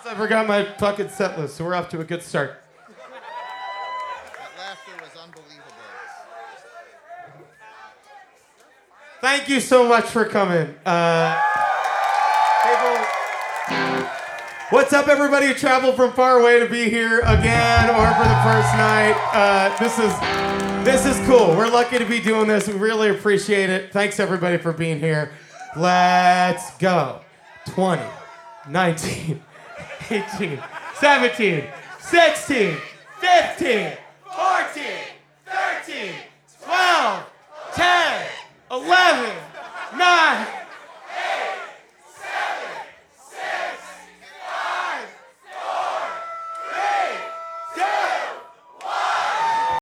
I forgot my fucking set list, so we're off to a good start. That laughter was unbelievable. Thank you so much for coming. What's up, everybody who traveled from far away to be here again or for the first night? This is cool. We're lucky to be doing this. We really appreciate it. Thanks, everybody, for being here. Let's go. 20, 19, 18, 17, 16, 15, 14,